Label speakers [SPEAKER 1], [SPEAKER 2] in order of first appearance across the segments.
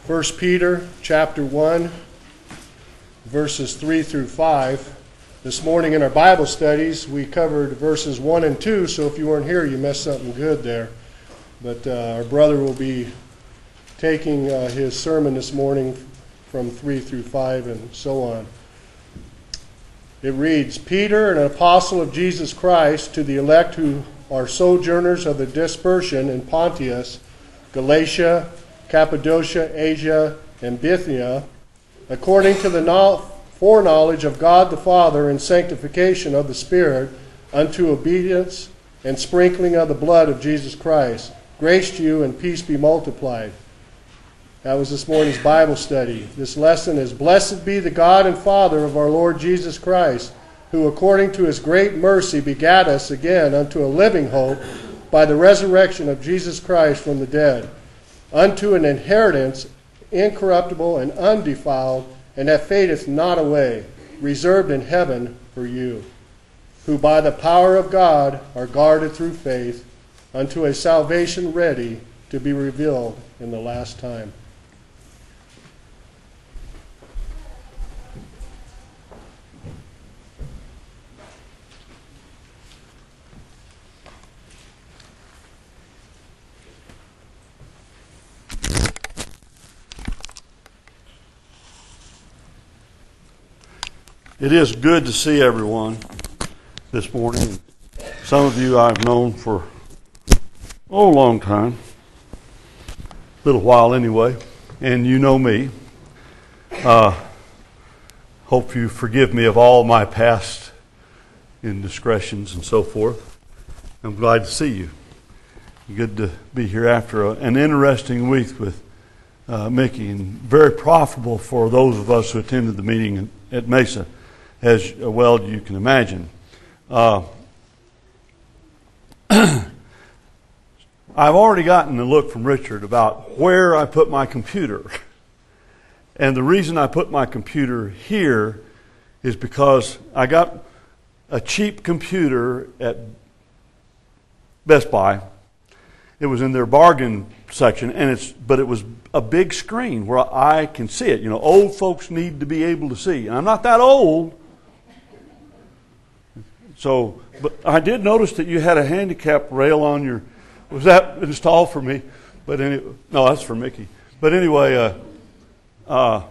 [SPEAKER 1] 1 Peter chapter 1, verses 3 through 5. This morning in our Bible studies, we covered verses 1 and 2, so if you weren't here, you missed something good there. But our brother will be taking his sermon this morning from 3 through 5 and so on. It reads, Peter, an apostle of Jesus Christ, to the elect who are sojourners of the dispersion in Pontus, Galatia, Cappadocia, Asia, and Bithynia, according to the foreknowledge of God the Father and sanctification of the Spirit, unto obedience and sprinkling of the blood of Jesus Christ. Grace to you and peace be multiplied. That was this morning's Bible study. This lesson is, Blessed be the God and Father of our Lord Jesus Christ, who according to his great mercy begat us again unto a living hope by the resurrection of Jesus Christ from the dead, unto an inheritance incorruptible and undefiled, and that fadeth not away, reserved in heaven for you, who by the power of God are guarded through faith unto a salvation ready to be revealed in the last time.
[SPEAKER 2] It is good to see everyone this morning. Some of you I've known for a long time, a little while anyway, and you know me. Hope you forgive me of all my past indiscretions and so forth. I'm glad to see you. Good to be here after an interesting week with Mickey, and very profitable for those of us who attended the meeting at Mesa, as well as you can imagine. I've already gotten a look from Richard about where I put my computer. And the reason I put my computer here is because I got a cheap computer at Best Buy. It was in their bargain section, but it was a big screen where I can see it. You know, old folks need to be able to see. And I'm not that old. So, but I did notice that you had a handicap rail on your. Was that installed for me? But anyway, no, that's for Mickey. But anyway, I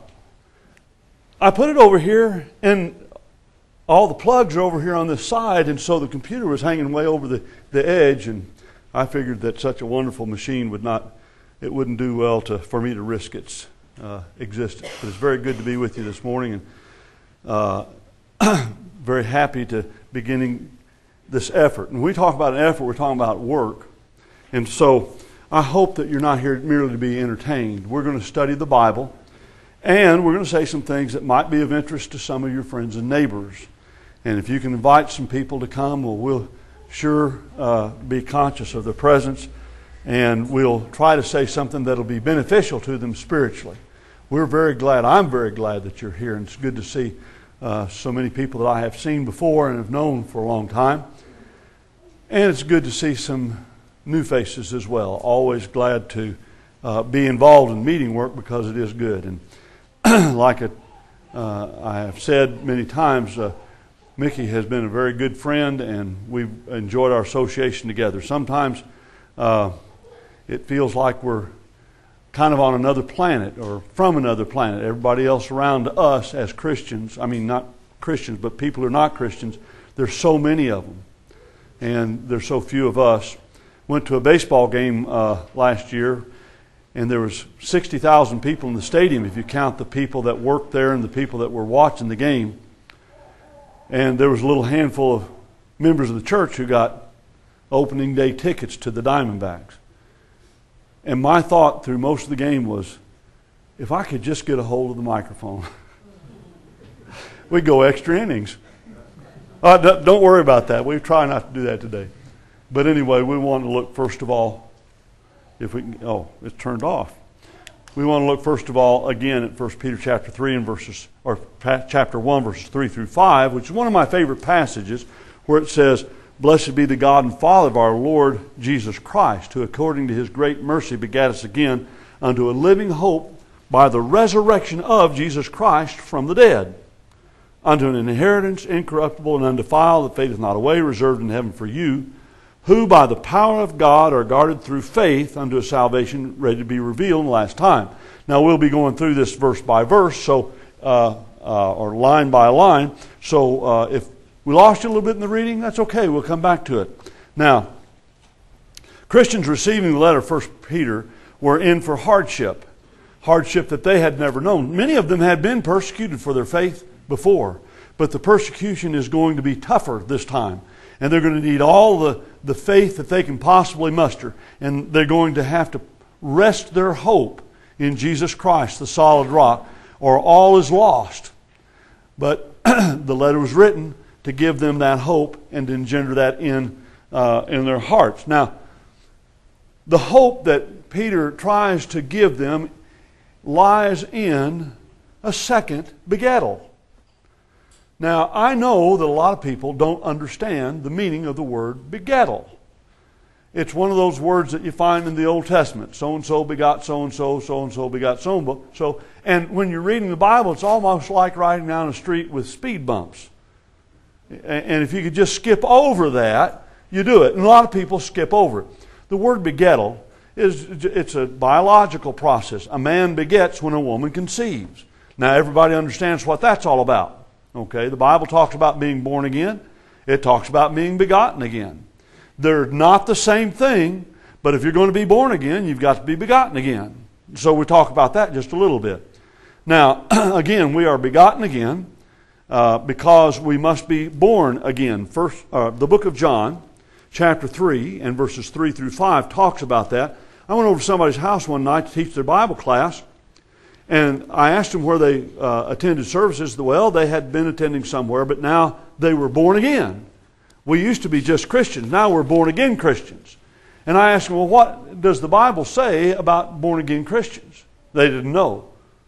[SPEAKER 2] put it over here, and all the plugs are over here on this side, and so the computer was hanging way over the edge, and I figured that such a wonderful machine wouldn't do well for me to risk its existence. But it's very good to be with you this morning, and very happy to beginning this effort. And when we talk about an effort, we're talking about work. And so I hope that you're not here merely to be entertained. We're going to study the Bible, and we're going to say some things that might be of interest to some of your friends and neighbors. And if you can invite some people to come, well, we'll sure be conscious of their presence, and we'll try to say something that'll be beneficial to them spiritually. I'm very glad that you're here, and it's good to see so many people that I have seen before and have known for a long time. And it's good to see some new faces as well. Always glad to be involved in meeting work because it is good. And like I have said many times, Mickey has been a very good friend, and we've enjoyed our association together. Sometimes it feels like we're kind of on another planet or from another planet. Everybody else around us as Christians, I mean not Christians, but people who are not Christians, there's so many of them. And there's so few of us. Went to a baseball game last year, and there was 60,000 people in the stadium if you count the people that worked there and the people that were watching the game. And there was a little handful of members of the church who got opening day tickets to the Diamondbacks. And my thought through most of the game was, if I could just get a hold of the microphone, we'd go extra innings. Don't worry about that. We try not to do that today. But anyway, we want to look first of all, if we can, it's turned off. We want to look first of all again at 1 Peter chapter 3 and chapter 1 verses 3 through 5, which is one of my favorite passages, where it says, Blessed be the God and Father of our Lord Jesus Christ, who according to his great mercy begat us again unto a living hope by the resurrection of Jesus Christ from the dead, unto an inheritance incorruptible and undefiled, that fadeth not away, reserved in heaven for you, who by the power of God are guarded through faith unto a salvation ready to be revealed in the last time. Now we'll be going through this verse by verse, or line by line. So if we lost you a little bit in the reading, that's okay. We'll come back to it. Now, Christians receiving the letter of 1 Peter were in for hardship that they had never known. Many of them had been persecuted for their faith before, but the persecution is going to be tougher this time. And they're going to need all the faith that they can possibly muster. And they're going to have to rest their hope in Jesus Christ, the solid rock, or all is lost. But the letter was written to give them that hope and to engender that in their hearts. Now, the hope that Peter tries to give them lies in a second begettal. Now, I know that a lot of people don't understand the meaning of the word begettal. It's one of those words that you find in the Old Testament. So-and-so begot so-and-so, so-and-so begot so-and-so. And when you're reading the Bible, it's almost like riding down a street with speed bumps. And if you could just skip over that, you do it. And a lot of people skip over it. The word begettal it's a biological process. A man begets when a woman conceives. Now, everybody understands what that's all about. Okay, the Bible talks about being born again. It talks about being begotten again. They're not the same thing, but if you're going to be born again, you've got to be begotten again. So we talk about that just a little bit. Now, again, we are begotten again because we must be born again. First, the book of John, chapter 3, and verses 3 through 5 talks about that. I went over to somebody's house one night to teach their Bible class, and I asked them where they attended services. Well, they had been attending somewhere, but now they were born again. We used to be just Christians. Now we're born again Christians. And I asked them, well, what does the Bible say about born again Christians? They didn't know.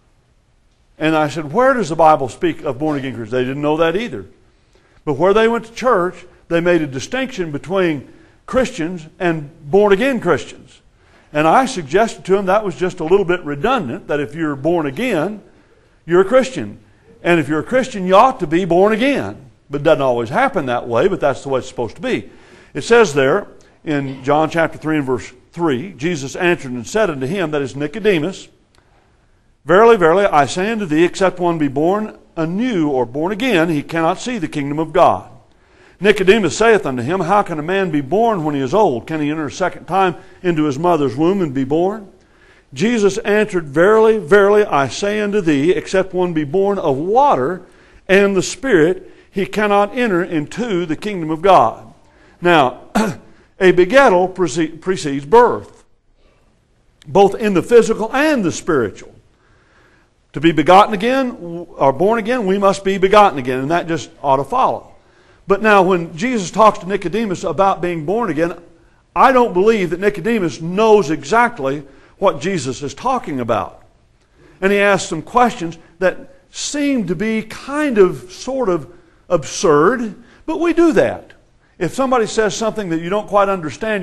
[SPEAKER 2] And I said, where does the Bible speak of born again Christians? They didn't know that either. But where they went to church, they made a distinction between Christians and born again Christians. And I suggested to them that was just a little bit redundant, that if you're born again, you're a Christian. And if you're a Christian, you ought to be born again. But it doesn't always happen that way, but that's the way it's supposed to be. It says there in John chapter 3 and verse 3, Jesus answered and said unto him, that is Nicodemus, Verily, verily, I say unto thee, except one be born anew or born again, he cannot see the kingdom of God. Nicodemus saith unto him, How can a man be born when he is old? Can he enter a second time into his mother's womb and be born? Jesus answered, Verily, verily, I say unto thee, except one be born of water and the Spirit, he cannot enter into the kingdom of God. Now, a begettal precedes birth, both in the physical and the spiritual. To be begotten again, or born again, we must be begotten again, and that just ought to follow. But now when Jesus talks to Nicodemus about being born again, I don't believe that Nicodemus knows exactly what Jesus is talking about. And he asks some questions that seem to be kind of, sort of absurd, but we do that. If somebody says something that you don't quite understand,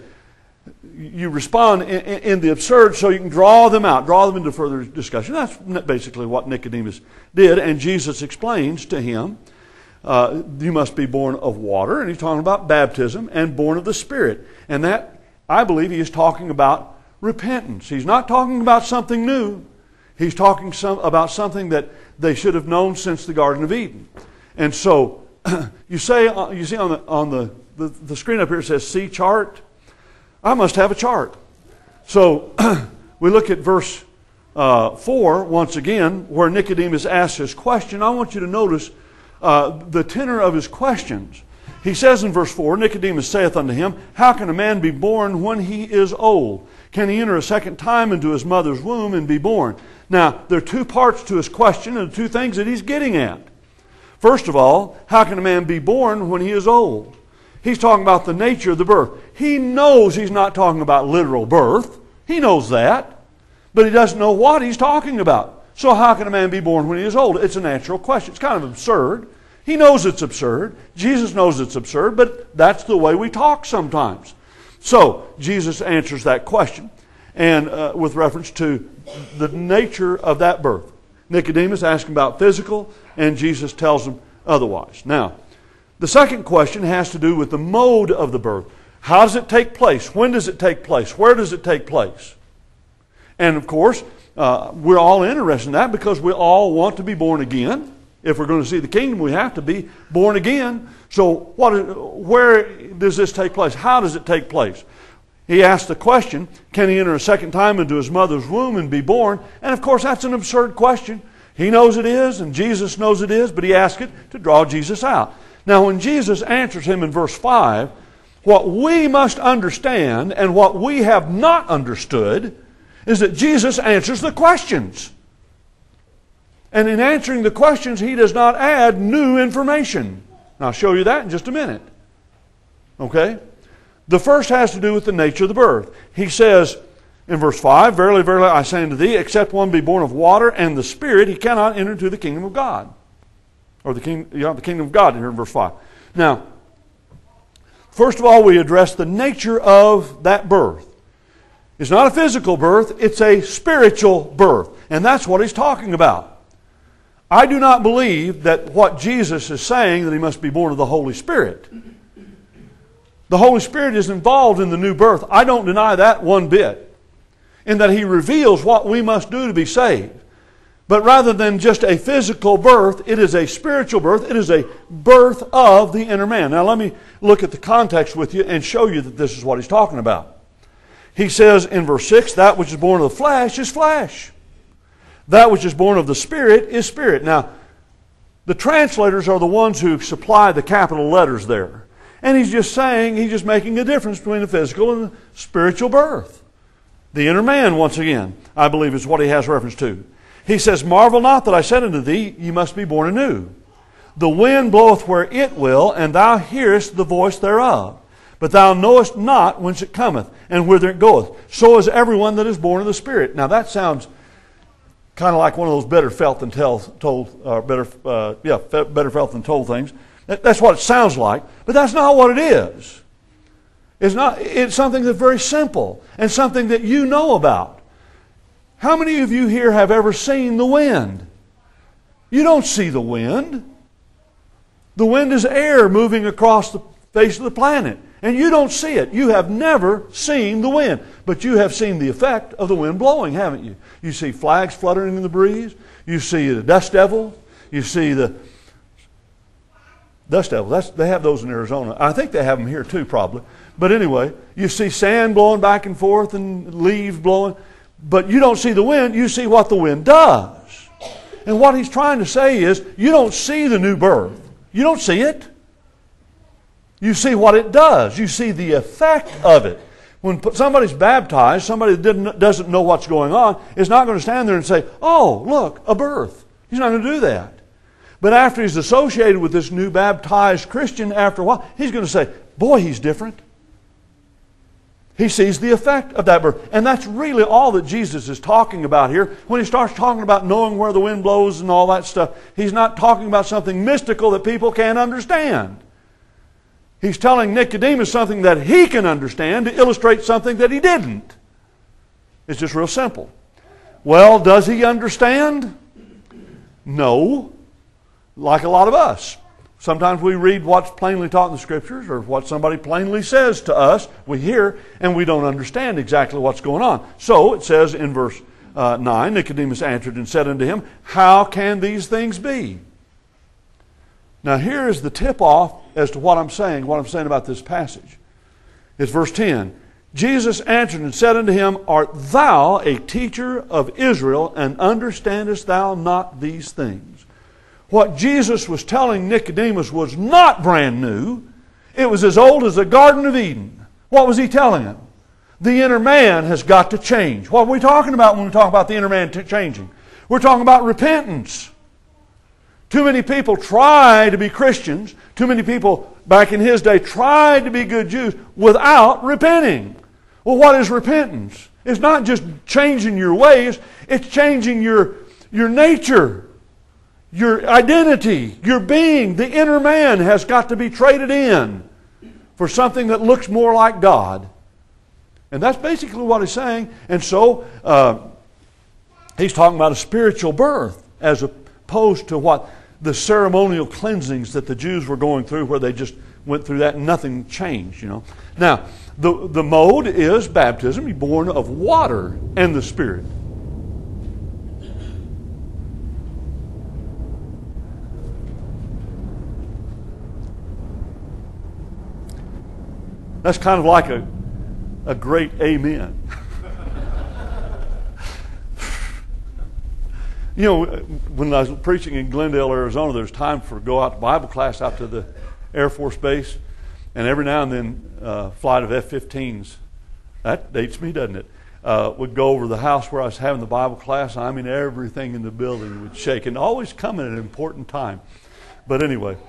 [SPEAKER 2] you respond in the absurd so you can draw them out, draw them into further discussion. That's basically what Nicodemus did, and Jesus explains to him, you must be born of water, and he's talking about baptism, and born of the Spirit. And that, I believe, he is talking about repentance. He's not talking about something new. He's talking about something that they should have known since the Garden of Eden. And so, you see on the screen up here, it says, see chart. I must have a chart. So, we look at verse 4, once again, where Nicodemus asks his question. I want you to notice the tenor of his questions. He says in verse 4, Nicodemus saith unto him, How can a man be born when he is old? Can he enter a second time into his mother's womb and be born? Now, there are two parts to his question and two things that he's getting at. First of all, how can a man be born when he is old? He's talking about the nature of the birth. He knows he's not talking about literal birth. He knows that. But he doesn't know what he's talking about. So how can a man be born when he is old? It's a natural question. It's kind of absurd. He knows it's absurd. Jesus knows it's absurd, but that's the way we talk sometimes. So, Jesus answers that question. and with reference to the nature of that birth. Nicodemus asking about physical, and Jesus tells him otherwise. Now, the second question has to do with the mode of the birth. How does it take place? When does it take place? Where does it take place? And of course, we're all interested in that because we all want to be born again. If we're going to see the kingdom, we have to be born again. So where does this take place? How does it take place? He asked the question, can he enter a second time into his mother's womb and be born? And of course, that's an absurd question. He knows it is, and Jesus knows it is, but he asked it to draw Jesus out. Now, when Jesus answers him in verse 5, what we must understand and what we have not understood is that Jesus answers the questions. And in answering the questions, he does not add new information. And I'll show you that in just a minute. Okay? The first has to do with the nature of the birth. He says in verse 5, Verily, verily, I say unto thee, except one be born of water and the Spirit, he cannot enter into the kingdom of God. Or the kingdom of God here in verse 5. Now, first of all, we address the nature of that birth. It's not a physical birth, it's a spiritual birth. And that's what he's talking about. I do not believe that what Jesus is saying, that he must be born of the Holy Spirit. The Holy Spirit is involved in the new birth. I don't deny that one bit. In that he reveals what we must do to be saved. But rather than just a physical birth, it is a spiritual birth. It is a birth of the inner man. Now let me look at the context with you and show you that this is what he's talking about. He says in verse 6, that which is born of the flesh is flesh. That which is born of the Spirit is spirit. Now, the translators are the ones who supply the capital letters there. And he's just saying, he's just making a difference between the physical and the spiritual birth. The inner man, once again, I believe is what he has reference to. He says, Marvel not that I said unto thee, ye must be born anew. The wind bloweth where it will, and thou hearest the voice thereof. But thou knowest not whence it cometh, and whither it goeth. So is everyone that is born of the Spirit. Now that sounds kind of like one of those better felt than better felt than told things. That's what it sounds like, but that's not what it is. It's something that's very simple and something that you know about. How many of you here have ever seen the wind? You don't see the wind. The wind is air moving across the face of the planet, and you don't see it. You have never seen the wind, but you have seen the effect of the wind blowing, haven't you? You see flags fluttering in the breeze. You see the dust devil. You see the dust devil. They have those in Arizona. I think they have them here too, probably. But anyway, you see sand blowing back and forth and leaves blowing. But you don't see the wind. You see what the wind does. And what he's trying to say is, you don't see the new birth. You don't see it. You see what it does. You see the effect of it. When somebody's baptized, somebody that doesn't know what's going on is not going to stand there and say, oh, look, a birth. He's not going to do that. But after he's associated with this new baptized Christian, after a while, he's going to say, boy, he's different. He sees the effect of that birth. And that's really all that Jesus is talking about here. When he starts talking about knowing where the wind blows and all that stuff, he's not talking about something mystical that people can't understand. He's telling Nicodemus something that he can understand to illustrate something that he didn't. It's just real simple. Well, does he understand? No. Like a lot of us. Sometimes we read what's plainly taught in the Scriptures or what somebody plainly says to us. We hear and we don't understand exactly what's going on. So it says in verse 9, Nicodemus answered and said unto him, how can these things be? Now here is the tip-off as to what I'm saying about this passage. It's verse 10. Jesus answered and said unto him, art thou a teacher of Israel, and understandest thou not these things? What Jesus was telling Nicodemus was not brand new. It was as old as the Garden of Eden. What was he telling him? The inner man has got to change. What are we talking about when we talk about the inner man changing? We're talking about repentance. Too many people try to be Christians. Too many people back in his day tried to be good Jews without repenting. Well, what is repentance? It's not just changing your ways. It's changing your nature, your identity, your being. The inner man has got to be traded in for something that looks more like God. And that's basically what he's saying. And so he's talking about a spiritual birth as opposed to what the ceremonial cleansings that the Jews were going through, where they just went through that and nothing changed, you know. Now, the mode is baptism. You're born of water and the Spirit. That's kind of like a great amen. You know, when I was preaching in Glendale, Arizona, there's time for go out to Bible class out to the Air Force Base, and every now and then flight of F-15s, that dates me, doesn't it, would go over the house where I was having the Bible class. I mean, everything in the building would shake, and always come at an important time. But anyway,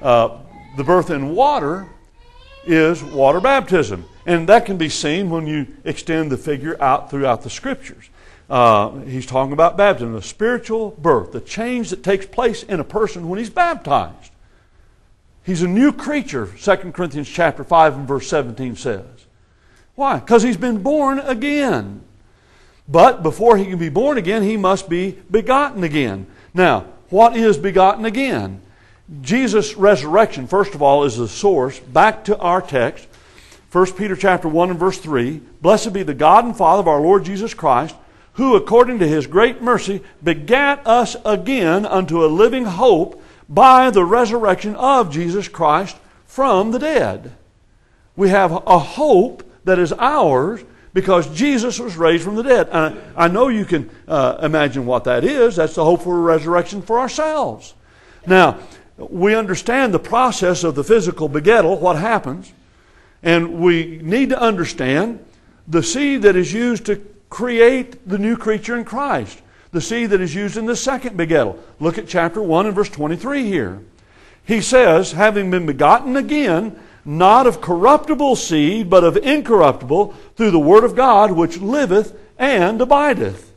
[SPEAKER 2] the birth in water is water baptism, and that can be seen when you extend the figure out throughout the Scriptures. He's talking about baptism, a spiritual birth, the change that takes place in a person when he's baptized. He's a new creature, 2 Corinthians chapter 5 and verse 17 says. Why? Because he's been born again. But before he can be born again, he must be begotten again. Now, what is begotten again? Jesus' resurrection, first of all, is the source. Back to our text, 1 Peter chapter 1 and verse 3. Blessed be the God and Father of our Lord Jesus Christ, who according to His great mercy begat us again unto a living hope by the resurrection of Jesus Christ from the dead. We have a hope that is ours because Jesus was raised from the dead. And I know you can imagine what that is. That's the hope for a resurrection for ourselves. Now, we understand the process of the physical begettal, what happens, and we need to understand the seed that is used to create the new creature in Christ, the seed that is used in the second begettal. Look at chapter 1 and verse 23 here. He says, having been begotten again, not of corruptible seed, but of incorruptible, through the word of God, which liveth and abideth.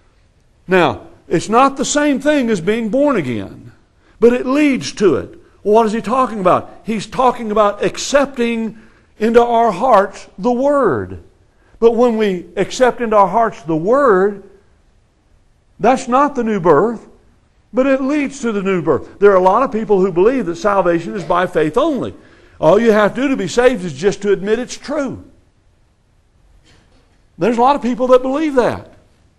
[SPEAKER 2] Now, it's not the same thing as being born again, but it leads to it. What is he talking about? He's talking about accepting into our hearts the Word. But when we accept into our hearts the Word, that's not the new birth, but it leads to the new birth. There are a lot of people who believe that salvation is by faith only. All you have to do to be saved is just to admit it's true. There's a lot of people that believe that.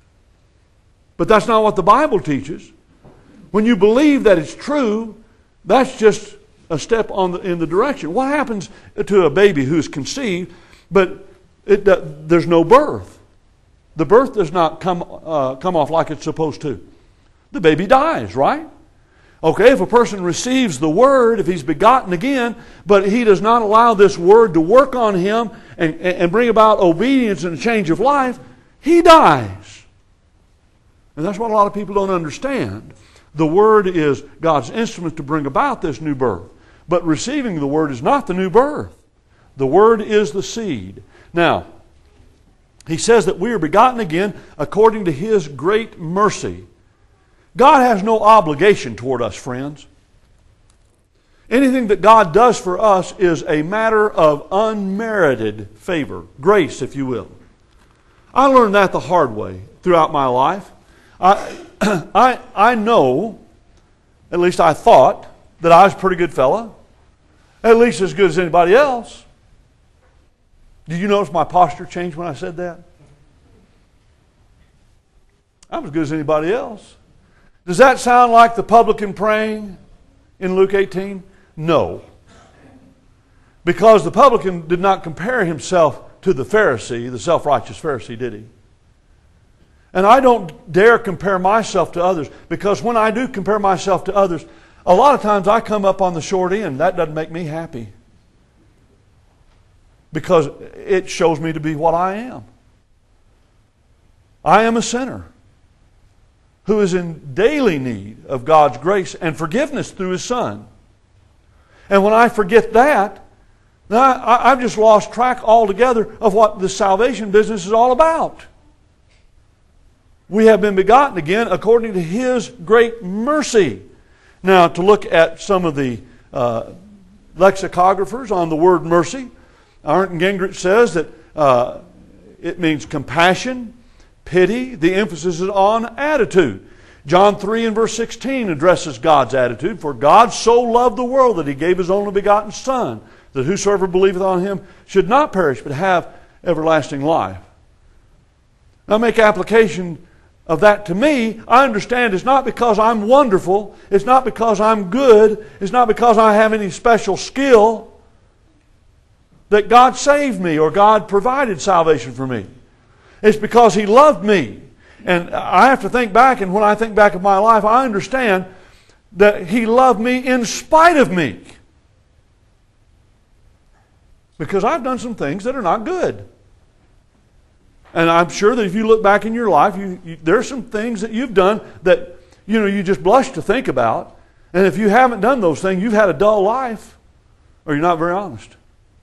[SPEAKER 2] But that's not what the Bible teaches. When you believe that it's true, that's just a step in the direction. What happens to a baby who's conceived, but there's no birth? The birth does not come off like it's supposed to. The baby dies, right? Okay, if a person receives the Word, if he's begotten again, but he does not allow this Word to work on him and bring about obedience and a change of life, he dies. And that's what a lot of people don't understand. The Word is God's instrument to bring about this new birth. But receiving the Word is not the new birth. The Word is the seed. Now, he says that we are begotten again according to His great mercy. God has no obligation toward us, friends. Anything that God does for us is a matter of unmerited favor, grace, if you will. I learned that the hard way throughout my life. I know, at least I thought, that I was a pretty good fellow. At least as good as anybody else. Did you notice my posture changed when I said that? I'm as good as anybody else. Does that sound like the publican praying in Luke 18? No. Because the publican did not compare himself to the Pharisee, the self-righteous Pharisee, did he? And I don't dare compare myself to others, because when I do compare myself to others, a lot of times I come up on the short end. That doesn't make me happy. Because it shows me to be what I am. I am a sinner who is in daily need of God's grace and forgiveness through His Son. And when I forget that, then I've just lost track altogether of what the salvation business is all about. We have been begotten again according to His great mercy. Now, to look at some of the lexicographers on the word mercy, Arndt and Gingrich says that it means compassion, pity. The emphasis is on attitude. John 3 and verse 16 addresses God's attitude. For God so loved the world that He gave His only begotten Son, that whosoever believeth on Him should not perish, but have everlasting life. Now make application of that to me. I understand it's not because I'm wonderful. It's not because I'm good. It's not because I have any special skill that God saved me or God provided salvation for me. It's because He loved me. And I have to think back, and when I think back of my life, I understand that He loved me in spite of me. Because I've done some things that are not good. And I'm sure that if you look back in your life, there are some things that you've done that you just blush to think about. And if you haven't done those things, you've had a dull life, or you're not very honest.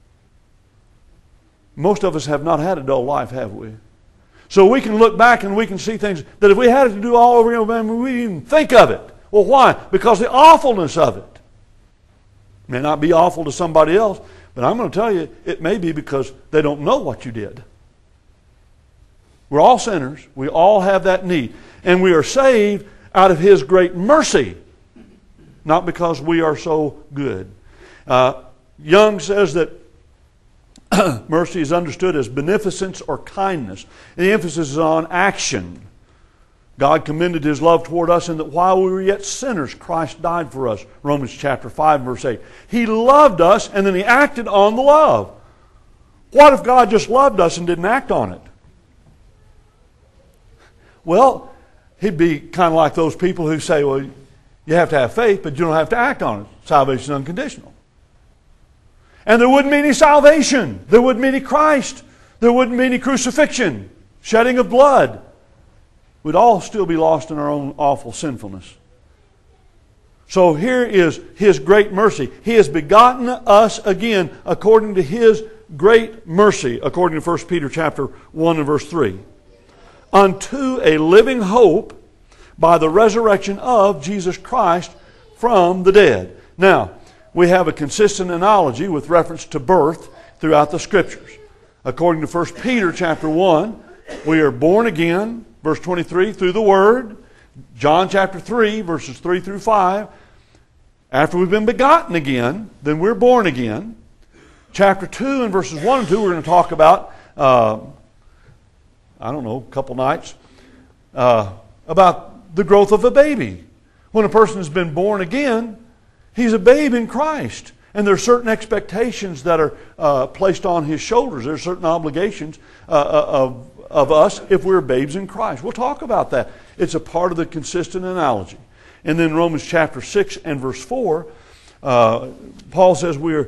[SPEAKER 2] Most of us have not had a dull life, have we? So we can look back and we can see things that if we had it to do all over again, we didn't even think of it. Well, why? Because the awfulness of it. It may not be awful to somebody else, but I'm going to tell you, it may be because they don't know what you did. We're all sinners. We all have that need. And we are saved out of His great mercy, not because we are so good. Young says that mercy is understood as beneficence or kindness. And the emphasis is on action. God commended His love toward us in that while we were yet sinners, Christ died for us. Romans chapter 5, verse 8. He loved us and then He acted on the love. What if God just loved us and didn't act on it? Well, He'd be kind of like those people who say, well, you have to have faith, but you don't have to act on it. Salvation is unconditional. And there wouldn't be any salvation. There wouldn't be any Christ. There wouldn't be any crucifixion, shedding of blood. We'd all still be lost in our own awful sinfulness. So here is His great mercy. He has begotten us again according to His great mercy, according to 1 Peter chapter 1 and verse 3. Unto a living hope by the resurrection of Jesus Christ from the dead. Now, we have a consistent analogy with reference to birth throughout the Scriptures. According to 1 Peter chapter 1, we are born again, verse 23, through the Word. John chapter 3, verses 3 through 5. After we've been begotten again, then we're born again. Chapter 2 and verses 1 and 2, we're going to talk about, a couple nights, about the growth of a baby. When a person has been born again, he's a babe in Christ. And there are certain expectations that are placed on his shoulders. There are certain obligations of us if we're babes in Christ. We'll talk about that. It's a part of the consistent analogy. And then Romans chapter 6 and verse 4, Paul says we're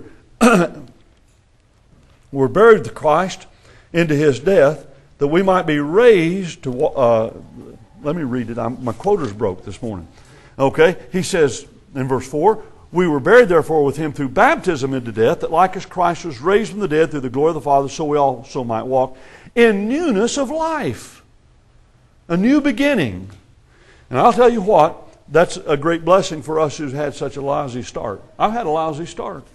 [SPEAKER 2] buried with Christ into His death, that we might be raised to... let me read it. My quota's broke this morning. Okay? He says in verse 4, we were buried therefore with Him through baptism into death, that like as Christ was raised from the dead through the glory of the Father, so we also might walk in newness of life. A new beginning. And I'll tell you what, that's a great blessing for us who's had such a lousy start. I've had a lousy start.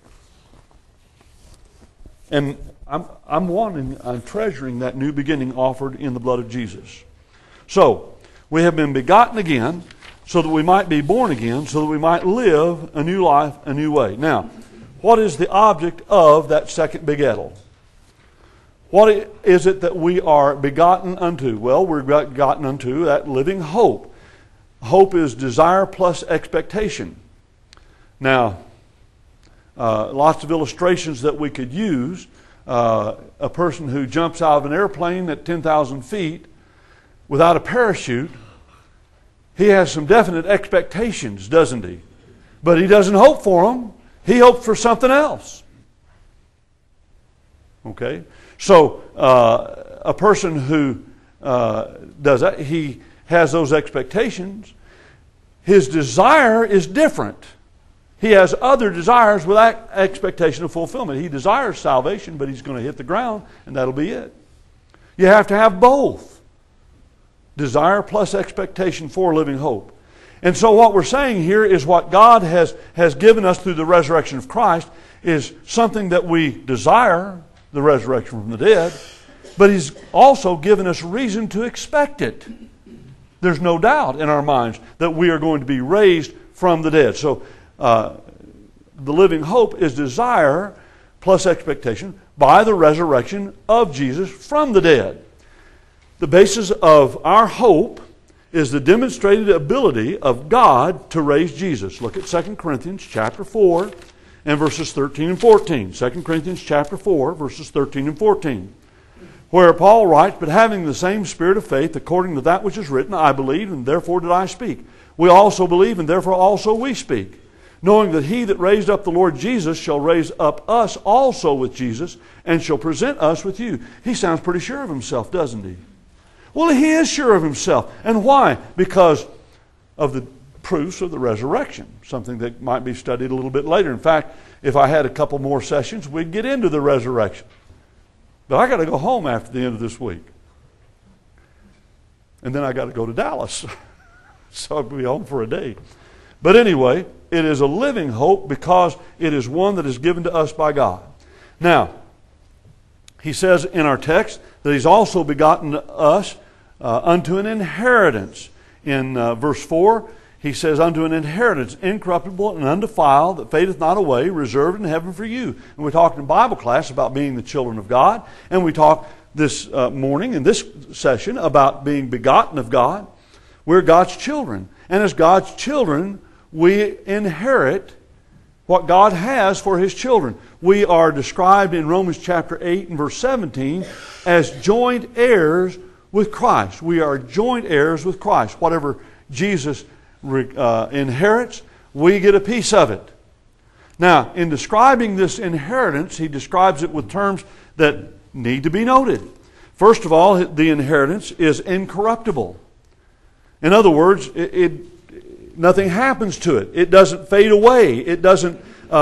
[SPEAKER 2] And I'm treasuring that new beginning offered in the blood of Jesus. So, we have been begotten again, so that we might be born again, so that we might live a new life, a new way. Now, what is the object of that second begettal? What is it that we are begotten unto? Well, we're begotten unto that living hope. Hope is desire plus expectation. Now, lots of illustrations that we could use. A person who jumps out of an airplane at 10,000 feet without a parachute, he has some definite expectations, doesn't he? But he doesn't hope for them. He hopes for something else. Okay? So, a person who does that, he has those expectations. His desire is different. He has other desires without expectation of fulfillment. He desires salvation, but he's going to hit the ground, and that'll be it. You have to have both. Desire plus expectation for living hope. And so what we're saying here is what God has given us through the resurrection of Christ is something that we desire, the resurrection from the dead, but He's also given us reason to expect it. There's no doubt in our minds that we are going to be raised from the dead. So the living hope is desire plus expectation by the resurrection of Jesus from the dead. The basis of our hope is the demonstrated ability of God to raise Jesus. Look at 2 Corinthians chapter 4 and verses 13 and 14. 2 Corinthians chapter 4, verses 13 and 14. Where Paul writes, "But having the same spirit of faith, according to that which is written, I believe, and therefore did I speak. We also believe, and therefore also we speak. Knowing that He that raised up the Lord Jesus shall raise up us also with Jesus, and shall present us with you." He sounds pretty sure of himself, doesn't he? Well, he is sure of himself. And why? Because of the proofs of the resurrection, something that might be studied a little bit later. In fact, if I had a couple more sessions, we'd get into the resurrection. But I got to go home after the end of this week. And then I got to go to Dallas. So I'll be home for a day. But anyway, it is a living hope because it is one that is given to us by God. Now, he says in our text that He's also begotten us unto an inheritance. In verse 4, he says, "Unto an inheritance, incorruptible and undefiled, that fadeth not away, reserved in heaven for you." And we talked in Bible class about being the children of God. And we talked this morning in this session about being begotten of God. We're God's children. And as God's children, we inherit what God has for His children. We are described in Romans chapter 8 and verse 17 as joint heirs with Christ. We are joint heirs with Christ. Whatever Jesus inherits, we get a piece of it. Now, in describing this inheritance, he describes it with terms that need to be noted. First of all, the inheritance is incorruptible. In other words, nothing happens to it. It doesn't fade away. It doesn't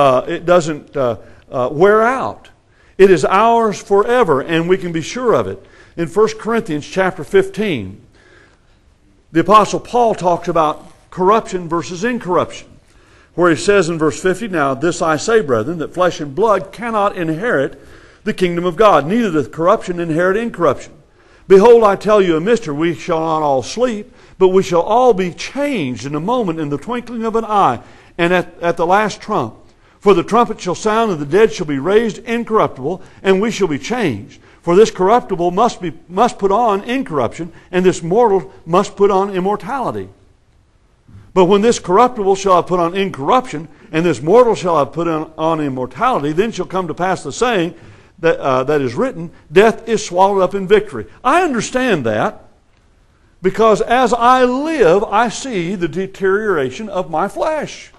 [SPEAKER 2] wear out. It is ours forever, and we can be sure of it. In 1 Corinthians chapter 15, the Apostle Paul talks about corruption versus incorruption, where he says in verse 50, "Now this I say, brethren, that flesh and blood cannot inherit the kingdom of God, neither doth corruption inherit incorruption. Behold, I tell you a mystery, we shall not all sleep, but we shall all be changed in a moment, in the twinkling of an eye, and at the last trump. For the trumpet shall sound, and the dead shall be raised incorruptible, and we shall be changed. For this corruptible must put on incorruption, and this mortal must put on immortality. But when this corruptible shall have put on incorruption, and this mortal shall have put on immortality, then shall come to pass the saying that is written, death is swallowed up in victory." I understand that, because as I live, I see the deterioration of my flesh.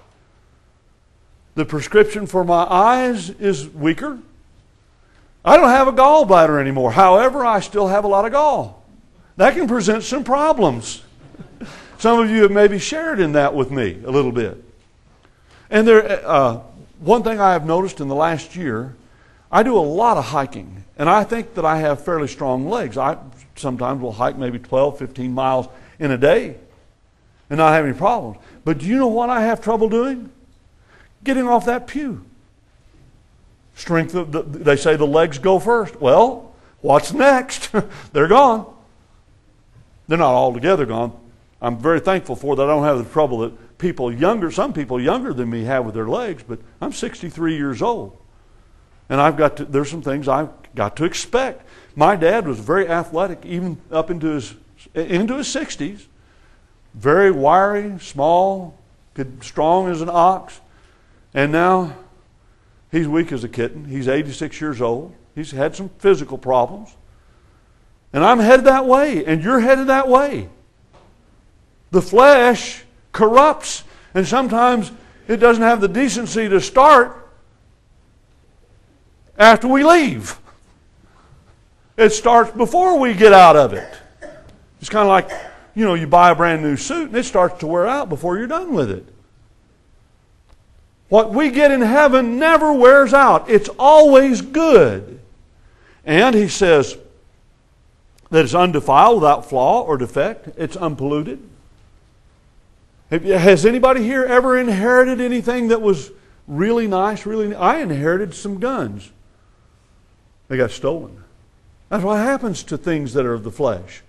[SPEAKER 2] The prescription for my eyes is weaker. I don't have a gallbladder anymore. However, I still have a lot of gall. That can present some problems. Some of you have maybe shared in that with me a little bit. And one thing I have noticed in the last year, I do a lot of hiking. And I think that I have fairly strong legs. I sometimes will hike maybe 12, 15 miles in a day and not have any problems. But do you know what I have trouble doing? Getting off that pew. Strength they say the legs go first. Well, what's next? They're gone. They're not altogether gone. I'm very thankful for that. I don't have the trouble that some people younger than me have with their legs, but I'm 63 years old. And there's some things I've got to expect. My dad was very athletic, even up into his 60s. Very wiry, small, strong as an ox. And now he's weak as a kitten. He's 86 years old. He's had some physical problems. And I'm headed that way, and you're headed that way. The flesh corrupts, and sometimes it doesn't have the decency to start after we leave. It starts before we get out of it. It's kind of like, you buy a brand new suit, and it starts to wear out before you're done with it. What we get in heaven never wears out. It's always good. And he says that it's undefiled, without flaw or defect. It's unpolluted. Has anybody here ever inherited anything that was really nice? I inherited some guns. They got stolen. That's what happens to things that are of the flesh.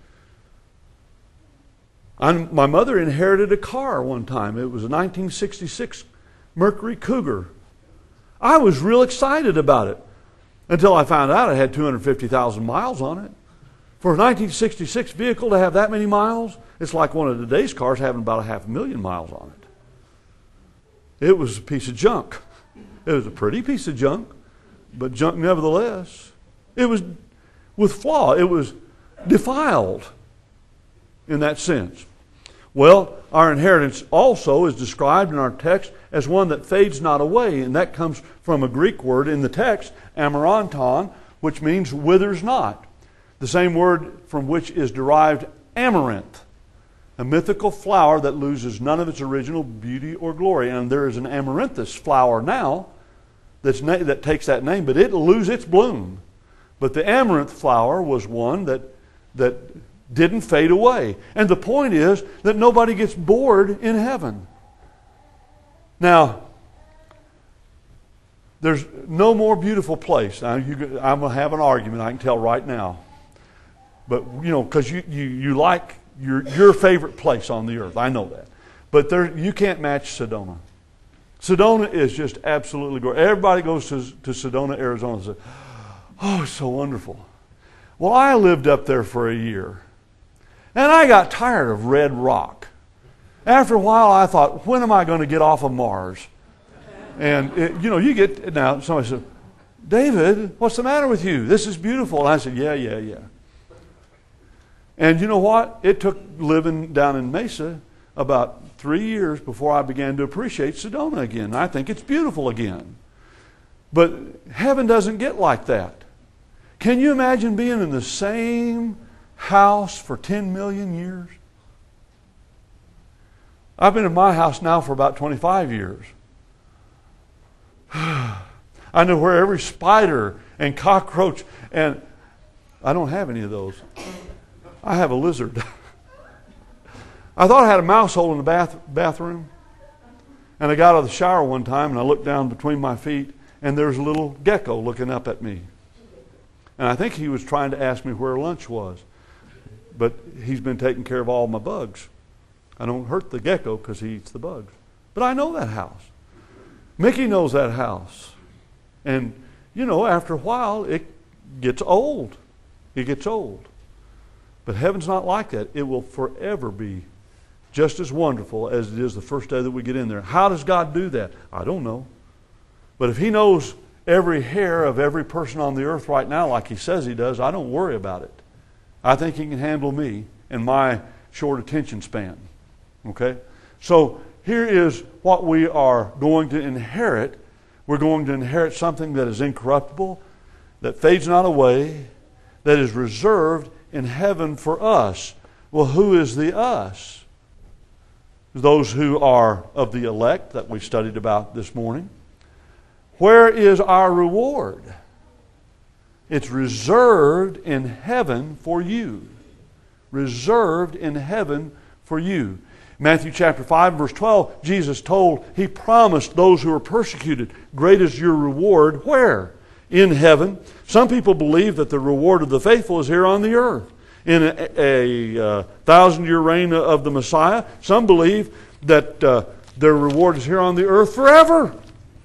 [SPEAKER 2] My mother inherited a car one time. It was a 1966 Mercury Cougar. I was real excited about it until I found out it had 250,000 miles on it. For a 1966 vehicle to have that many miles, it's like one of today's cars having about 500,000 miles on it. It was a piece of junk. It was a pretty piece of junk, but junk nevertheless. It was with flaw. It was defiled in that sense. Well, our inheritance also is described in our text as one that fades not away, and that comes from a Greek word in the text, amaranton, which means withers not. The same word from which is derived amaranth, a mythical flower that loses none of its original beauty or glory. And there is an amaranthus flower now that takes that name, but it'll lose its bloom. But the amaranth flower was one that didn't fade away. And the point is that nobody gets bored in heaven. Now, there's no more beautiful place. Now, I'm going to have an argument, I can tell right now. But, because you like your favorite place on the earth. I know that. But you can't match Sedona. Sedona is just absolutely gorgeous. Everybody goes to Sedona, Arizona and says, oh, it's so wonderful. Well, I lived up there for a year. And I got tired of red rock. After a while, I thought, when am I going to get off of Mars? And, you get, now somebody said, David, what's the matter with you? This is beautiful. And I said, yeah. And you know what? It took living down in Mesa about 3 years before I began to appreciate Sedona again. I think it's beautiful again. But heaven doesn't get like that. Can you imagine being in the same house for 10 million years? I've been in my house now for about 25 years. I know where every spider and cockroach, and I don't have any of those. I have a lizard. I thought I had a mouse hole in the bathroom. And I got out of the shower one time and I looked down between my feet and there's a little gecko looking up at me. And I think he was trying to ask me where lunch was. But he's been taking care of all my bugs. I don't hurt the gecko because he eats the bugs. But I know that house. Mickey knows that house. And, after a while, it gets old. It gets old. But heaven's not like that. It will forever be just as wonderful as it is the first day that we get in there. How does God do that? I don't know. But if He knows every hair of every person on the earth right now like He says He does, I don't worry about it. I think He can handle me and my short attention span. Okay? So here is what we are going to inherit. We're going to inherit something that is incorruptible, that fades not away, that is reserved in heaven for us. Well, who is the us? Those who are of the elect that we studied about this morning. Where is our reward? It's reserved in heaven for you. Reserved in heaven for you. Matthew chapter 5, verse 12, Jesus He promised those who are persecuted, great is your reward. Where? In heaven. Some people believe that the reward of the faithful is here on the earth in a 1,000-year reign of the Messiah. Some believe that their reward is here on the earth forever.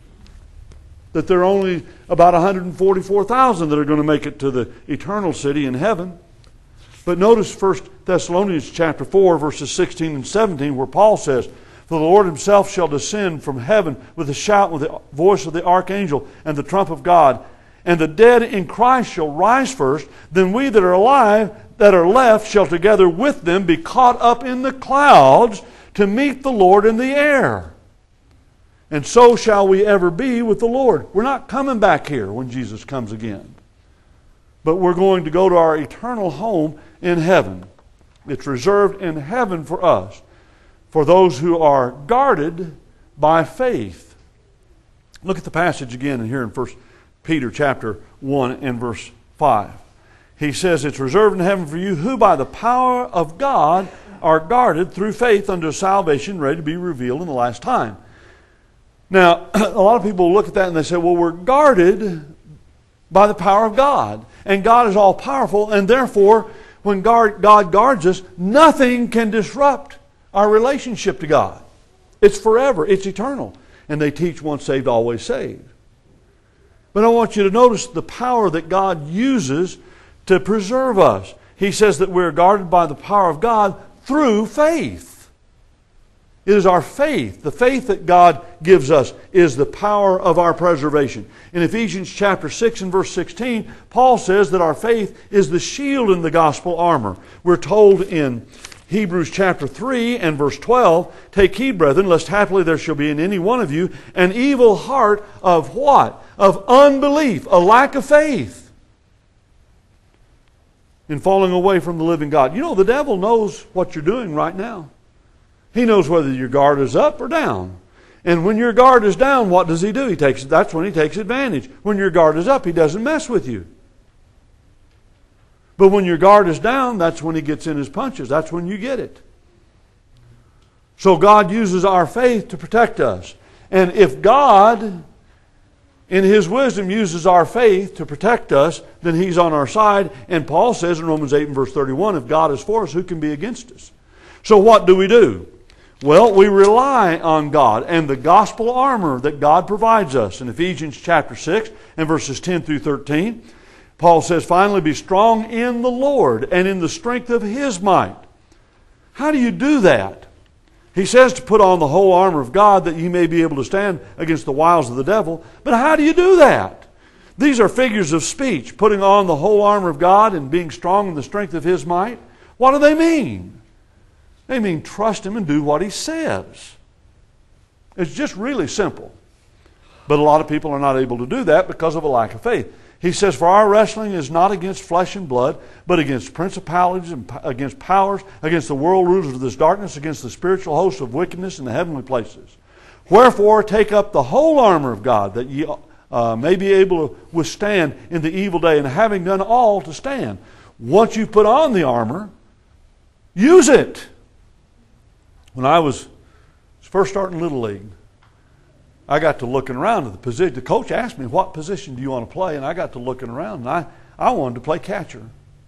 [SPEAKER 2] That there are only about 144,000 that are going to make it to the eternal city in heaven. But notice 1 Thessalonians chapter 4, verses 16 and 17, where Paul says, For the Lord Himself shall descend from heaven with a shout, with the voice of the archangel, and the trump of God. And the dead in Christ shall rise first. Then we that are alive, that are left, shall together with them be caught up in the clouds to meet the Lord in the air. And so shall we ever be with the Lord. We're not coming back here when Jesus comes again. But we're going to go to our eternal home in heaven. It's reserved in heaven for us, for those who are guarded by faith. Look at the passage again here in 1 Peter chapter 1 and verse 5. He says, It's reserved in heaven for you, who by the power of God are guarded through faith unto salvation, ready to be revealed in the last time. Now, a lot of people look at that and they say, well, we're guarded by the power of God. and God is all powerful, and therefore, when God guards us, nothing can disrupt our relationship to God. It's forever, it's eternal. And they teach once saved, always saved. But I want you to notice the power that God uses to preserve us. He says that we're guarded by the power of God through faith. It is our faith. The faith that God gives us is the power of our preservation. In Ephesians chapter 6 and verse 16, Paul says that our faith is the shield in the gospel armor. We're told in Hebrews chapter 3 and verse 12, "Take heed, brethren, lest haply there shall be in any one of you an evil heart of" what? Of unbelief, a lack of faith, in falling away from the living God. You know, the devil knows what you're doing right now. He knows whether your guard is up or down. And when your guard is down, what does he do? That's when he takes advantage. When your guard is up, he doesn't mess with you. But when your guard is down, that's when he gets in his punches. That's when you get it. So God uses our faith to protect us. And if God, in His wisdom, uses our faith to protect us, then He's on our side. And Paul says in Romans 8 and verse 31, if God is for us, who can be against us? So what do? Well, we rely on God and the gospel armor that God provides us. In Ephesians chapter 6 and verses 10 through 13, Paul says, "Finally be strong in the Lord and in the strength of His might." How do you do that? He says to put on the whole armor of God that you may be able to stand against the wiles of the devil. But how do you do that? These are figures of speech, putting on the whole armor of God and being strong in the strength of His might. What do they mean? They mean trust Him and do what He says. It's just really simple. But a lot of people are not able to do that because of a lack of faith. He says, "For our wrestling is not against flesh and blood, but against principalities and against powers, against the world rulers of this darkness, against the spiritual hosts of wickedness in the heavenly places. Wherefore take up the whole armor of God, that ye may be able to withstand in the evil day, and having done all, to stand." Once you put on the armor, use it. When I was first starting Little League, I got to looking around at the position. The coach asked me, "What position do you want to play?" And I got to looking around, and I wanted to play catcher.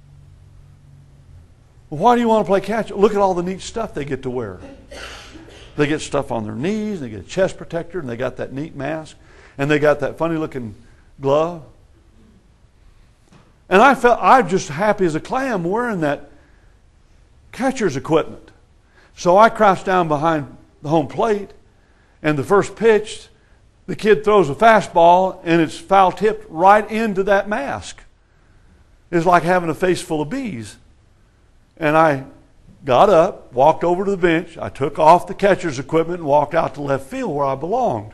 [SPEAKER 2] Well, why do you want to play catcher? Look at all the neat stuff they get to wear. They get stuff on their knees, they get a chest protector, and they got that neat mask, and they got that funny looking glove. And I'm just happy as a clam wearing that catcher's equipment. So I crouched down behind the home plate, and the first pitch, the kid throws a fastball, and it's foul tipped right into that mask. It's like having a face full of bees. And I got up, walked over to the bench, I took off the catcher's equipment and walked out to left field where I belonged.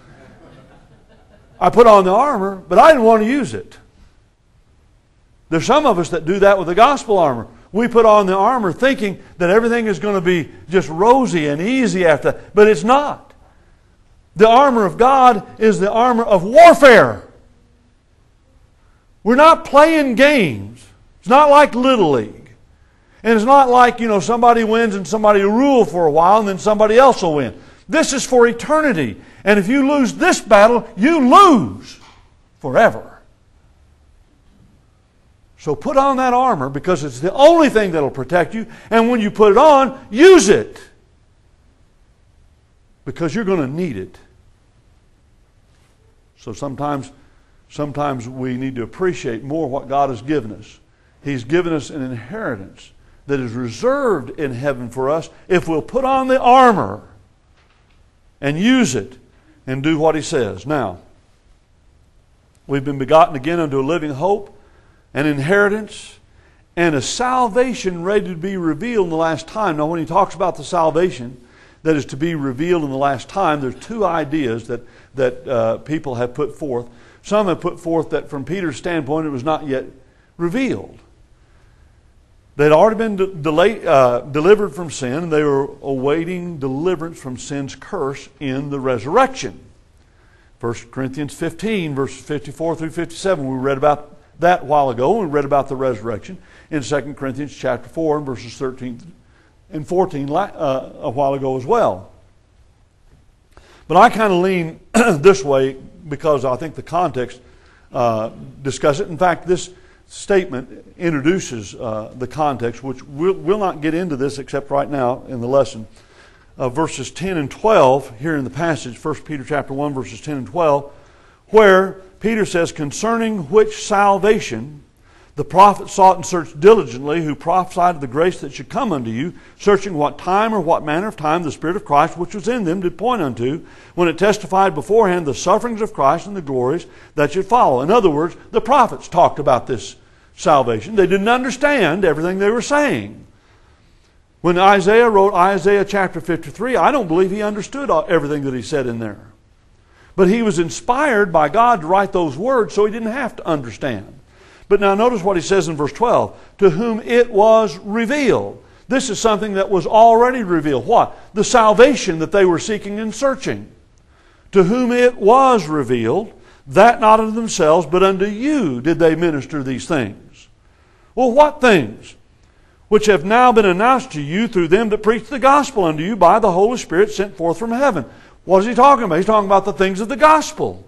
[SPEAKER 2] I put on the armor, but I didn't want to use it. There's some of us that do that with the gospel armor. We put on the armor thinking that everything is going to be just rosy and easy after that, but it's not. The armor of God is the armor of warfare. We're not playing games. It's not like Little League. And it's not like, somebody wins and somebody will rule for a while and then somebody else will win. This is for eternity. And if you lose this battle, you lose forever. So put on that armor because it's the only thing that will protect you. And when you put it on, use it. Because you're going to need it. So sometimes we need to appreciate more what God has given us. He's given us an inheritance that is reserved in heaven for us if we'll put on the armor and use it and do what He says. Now, we've been begotten again unto a living hope, an inheritance, and a salvation ready to be revealed in the last time. Now, when he talks about the salvation that is to be revealed in the last time, there's two ideas that people have put forth. Some have put forth that from Peter's standpoint it was not yet revealed. They'd already been delivered from sin, and they were awaiting deliverance from sin's curse in the resurrection. 1 Corinthians 15, verses 54 through 57, we read about that a while ago. We read about the resurrection in 2 Corinthians chapter 4 and verses 13 and 14 a while ago as well. But I kind of lean this way because I think the context discuss it. In fact, this statement introduces the context, which we'll not get into this except right now in the lesson. Verses 10 and 12 here in the passage, 1 Peter chapter 1, verses 10 and 12, where Peter says, concerning which salvation the prophet sought and searched diligently, who prophesied of the grace that should come unto you, searching what time or what manner of time the Spirit of Christ which was in them did point unto, when it testified beforehand the sufferings of Christ and the glories that should follow. In other words, the prophets talked about this salvation. They didn't understand everything they were saying. When Isaiah wrote Isaiah chapter 53, I don't believe he understood everything that he said in there. But he was inspired by God to write those words so he didn't have to understand. But now notice what he says in verse 12. To whom it was revealed. This is something that was already revealed. What? The salvation that they were seeking and searching. To whom it was revealed, that not unto themselves, but unto you did they minister these things. Well, what things? Which have now been announced to you through them that preach the gospel unto you by the Holy Spirit sent forth from heaven. What is he talking about? He's talking about the things of the gospel.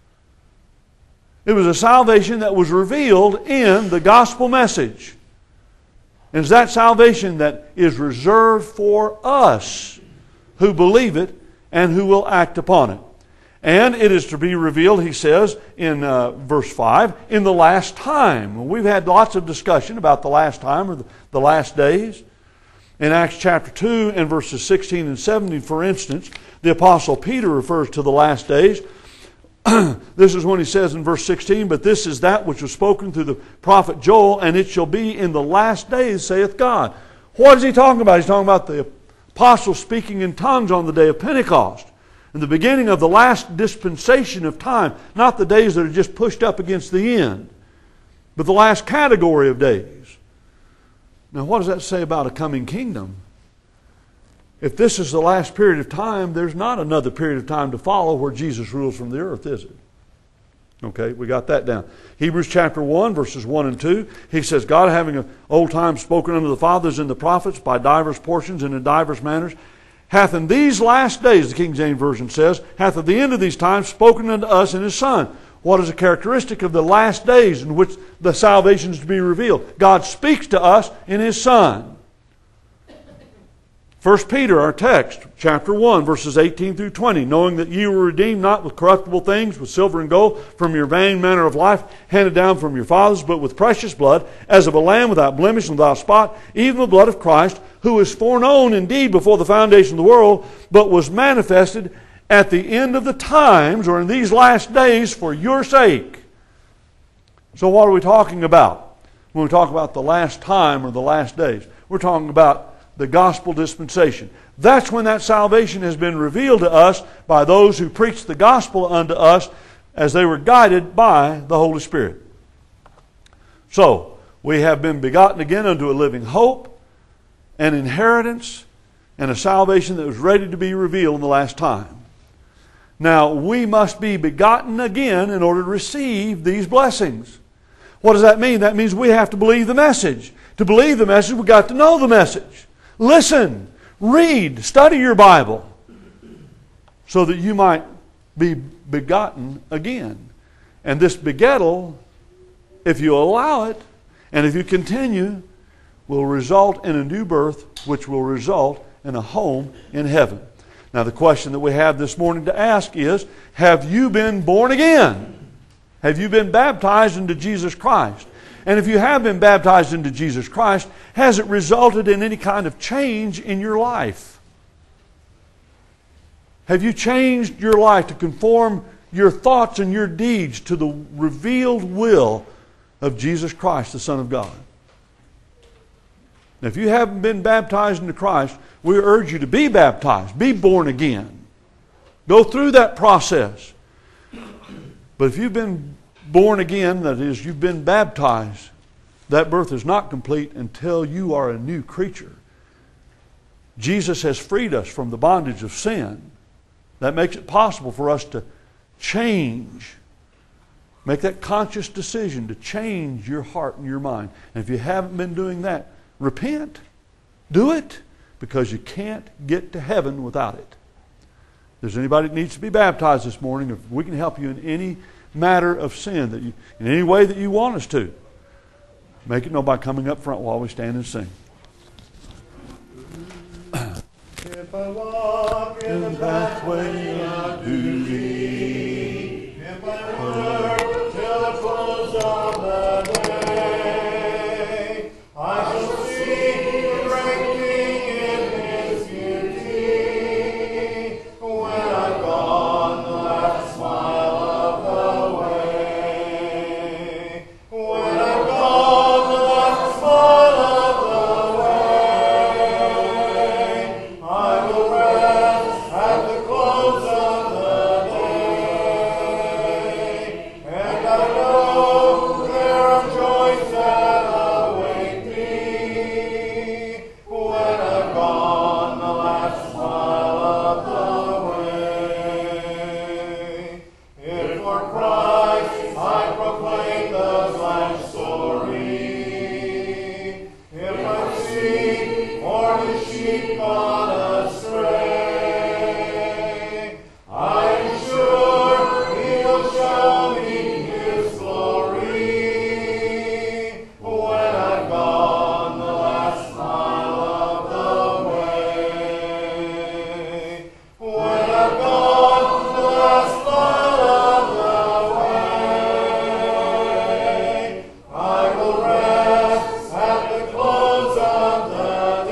[SPEAKER 2] It was a salvation that was revealed in the gospel message. And it's that salvation that is reserved for us who believe it and who will act upon it. And it is to be revealed, he says in verse 5, in the last time. We've had lots of discussion about the last time or the last days. In Acts chapter 2 and verses 16 and 17, for instance, the Apostle Peter refers to the last days. This is when he says in verse 16, but this is that which was spoken through the prophet Joel, and it shall be in the last days, saith God. What is he talking about? He's talking about the apostles speaking in tongues on the day of Pentecost. In the beginning of the last dispensation of time, not the days that are just pushed up against the end, but the last category of days. Now what does that say about a coming kingdom? If this is the last period of time, there's not another period of time to follow where Jesus rules from the earth, is it? Okay, we got that down. Hebrews chapter 1, verses 1 and 2, he says, God having of old time spoken unto the fathers and the prophets by divers portions and in divers manners, hath in these last days, the King James Version says, hath at the end of these times spoken unto us in His Son. What is a characteristic of the last days in which the salvation is to be revealed? God speaks to us in His Son. 1 Peter, our text, chapter 1, verses 18 through 20, knowing that ye were redeemed not with corruptible things, with silver and gold, from your vain manner of life, handed down from your fathers, but with precious blood, as of a lamb without blemish and without spot, even the blood of Christ, who was foreknown indeed before the foundation of the world, but was manifested at the end of the times, or in these last days, for your sake. So what are we talking about when we talk about the last time or the last days? We're talking about the gospel dispensation. That's when that salvation has been revealed to us by those who preach the gospel unto us as they were guided by the Holy Spirit. So, we have been begotten again unto a living hope, an inheritance, and a salvation that was ready to be revealed in the last time. Now, we must be begotten again in order to receive these blessings. What does that mean? That means we have to believe the message. To believe the message, we've got to know the message. Listen, read, study your Bible so that you might be begotten again. And this begettal, if you allow it, and if you continue, will result in a new birth, which will result in a home in heaven. Now the question that we have this morning to ask is, have you been born again? Have you been baptized into Jesus Christ? And if you have been baptized into Jesus Christ, has it resulted in any kind of change in your life? Have you changed your life to conform your thoughts and your deeds to the revealed will of Jesus Christ, the Son of God? Now, if you haven't been baptized into Christ, we urge you to be baptized, be born again. Go through that process. But if you've been born again, that is, you've been baptized, that birth is not complete until you are a new creature. Jesus has freed us from the bondage of sin. That makes it possible for us to change. Make that conscious decision to change your heart and your mind. And if you haven't been doing that, repent. Do it, because you can't get to heaven without it. If there's anybody that needs to be baptized this morning, if we can help you in any matter of sin, that you, in any way that you want us to, Make it known by coming up front while we stand and sing.
[SPEAKER 1] If I walk in the pathway of duty, if I work till the close of the day, I shall see the great King in His beauty. When I've gone the last mile of the way, when I've gone the last mile of the way, I will rest at the close of the day, and I know there are joys that await me when I've gone the last mile of the way. If for Christ I proclaim the glad story, if I seek for His sheep gone astray, I am sure He'll show me His glory when I've gone the last mile of the way. When I've gone the last mile of the way, I will rest at the close of the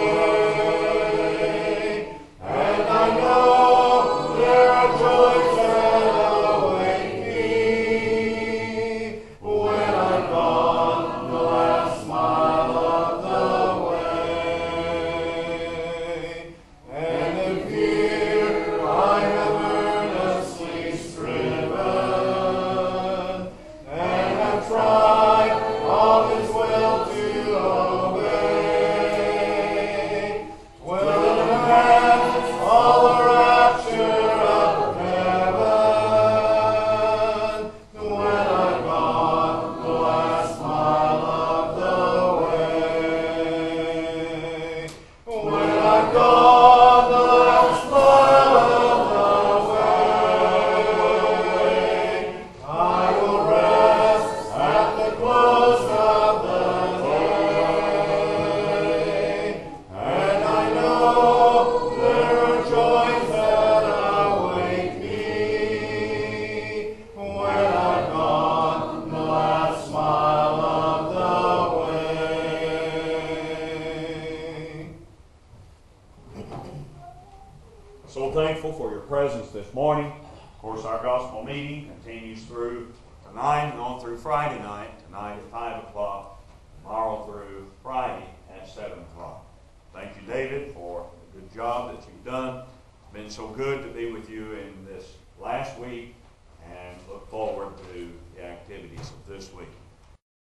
[SPEAKER 1] day, and I know there are joys that await me when I've gone the last mile of the way. And if here I have earnestly striven, and have tried all His will to obey, will enhance all the rapture of heaven when I've gone the last mile of the way. When I've gone the last mile of the way, I will rest at the close of the day, and I know there are joys that await me when I've gone the last mile of the way.
[SPEAKER 3] So thankful for your presence this morning. Of course, our gospel meeting continues through tonight and on through Friday night, tonight at 5 o'clock, tomorrow through Friday at 7 o'clock. Thank you, David, for the good job that you've done. It's been so good to be with you in this last week, and look forward to the activities of this week.